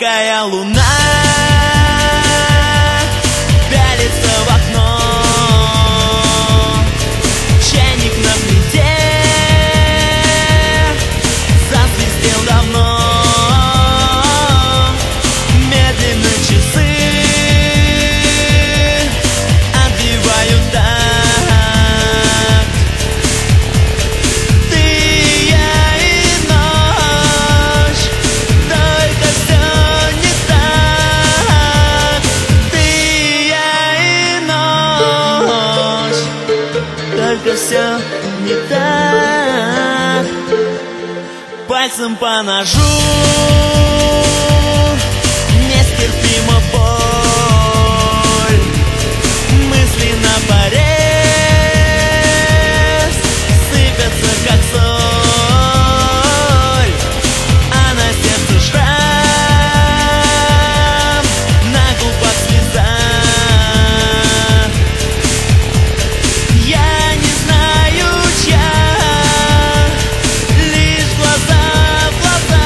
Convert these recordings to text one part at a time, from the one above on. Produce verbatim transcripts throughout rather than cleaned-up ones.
яркая луна пялится в окно. Чайник на плите засвистел давно. Медленно часы отбивают такт. Ты, я и ночь, только все не так. Ты, я и ночь, только все не так. Пальцем по ножу нестерпима боль. Мысли на порез сыпятся, как соль. А на сердце шрам, на губах слеза. Я не знаю, чья, лишь глаза в глаза.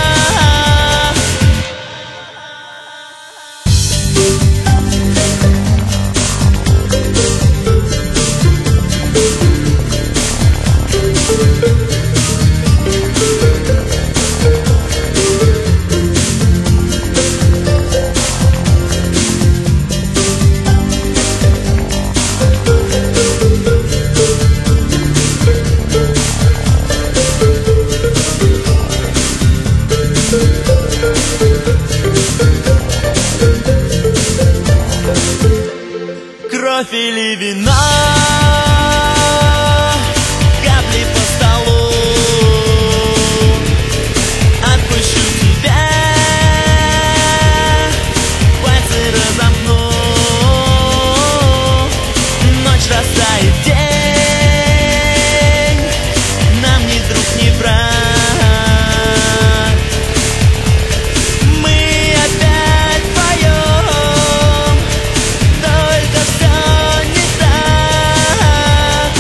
Кровь или вино, капли по столу. Отпущу тебя, пальцы разомкну. Ночь растает, день нам ни друг, ни враг. Мы опять поем, только все не так.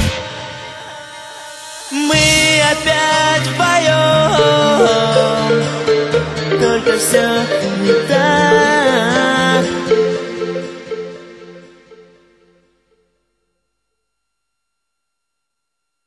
Мы опять поем, только все не так.